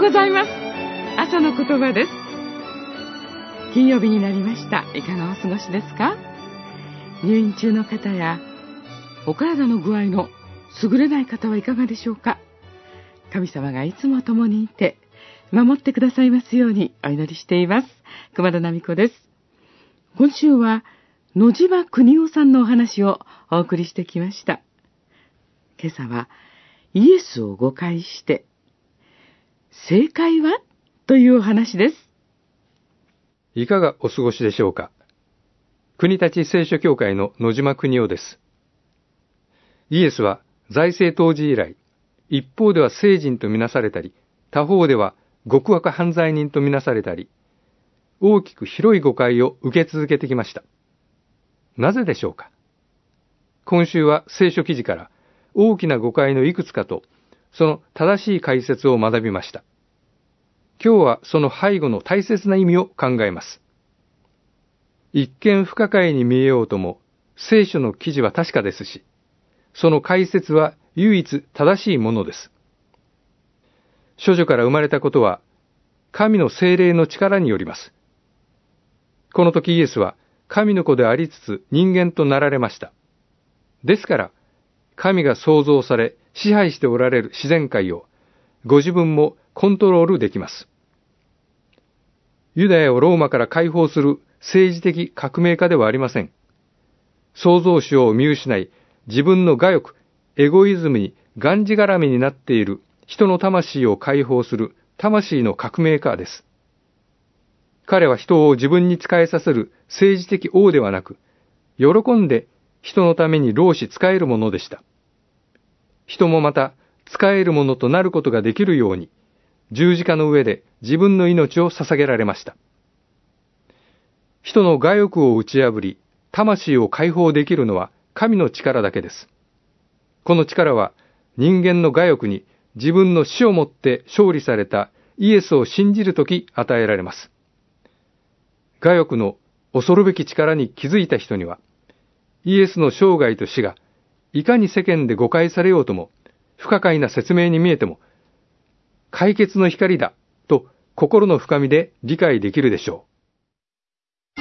ございます。朝の言葉です。金曜日になりました。いかがお過ごしですか？入院中の方やお体の具合の優れない方はいかがでしょうか？神様がいつも共にいて守ってくださいますようにお祈りしています。熊田奈美子です。今週は野島邦夫さんのお話をお送りしてきました。今朝はイエスを誤解して正解はというお話です。 いかがお過ごしでしょうか。国立聖書協会の野島邦夫です。イエスは在世当時以来、一方では聖人とみなされたり、他方では極悪犯罪人とみなされたり、大きく広い誤解を受け続けてきました。なぜでしょうか。今週は聖書記事から大きな誤解のいくつかと、その正しい解説を学びました。今日はその背後の大切な意味を考えます。一見不可解に見えようとも、聖書の記事は確かですし、その解説は唯一正しいものです。処女から生まれたことは、神の聖霊の力によります。この時イエスは、神の子でありつつ人間となられました。ですから、神が創造され支配しておられる自然界をご自分もコントロールできます。ユダヤをローマから解放する政治的革命家ではありません。創造主を見失い、自分の我欲、エゴイズムにがんじがらめになっている人の魂を解放する魂の革命家です。彼は人を自分に仕えさせる政治的王ではなく、喜んで人のために労し仕えるものでした。人もまた仕えるものとなることができるように、十字架の上で自分の命を捧げられました。人の我欲を打ち破り、魂を解放できるのは神の力だけです。この力は人間の我欲に自分の死をもって勝利されたイエスを信じるとき与えられます。我欲の恐るべき力に気づいた人には、イエスの生涯と死がいかに世間で誤解されようとも、不可解な説明に見えても、解決の光だと心の深みで理解できるでしょう。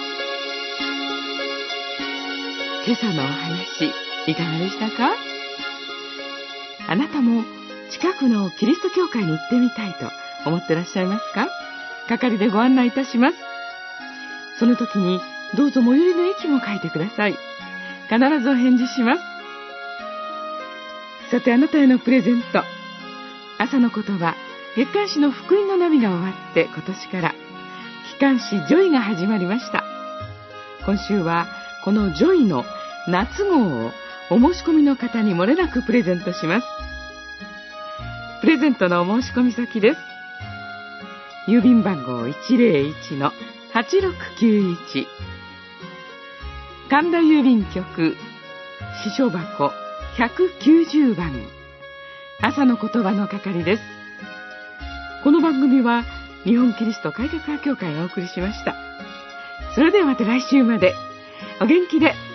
今朝のお話、いかがでしたか？あなたも近くのキリスト教会に行ってみたいと思ってらっしゃいますか？係でご案内いたします。その時にどうぞ最寄りの駅も書いてください。必ずお返事します。さて、あなたへのプレゼント。朝の言葉、月刊誌の福音の波が終わって今年から期刊誌ジョイが始まりました。今週はこのジョイの夏号をお申し込みの方に漏れなくプレゼントします。プレゼントのお申し込み先です。郵便番号 101-8691 神田郵便局支所箱190番朝の言葉の係です。この番組は日本キリスト改革派協会がお送りしました。それではまた来週までお元気で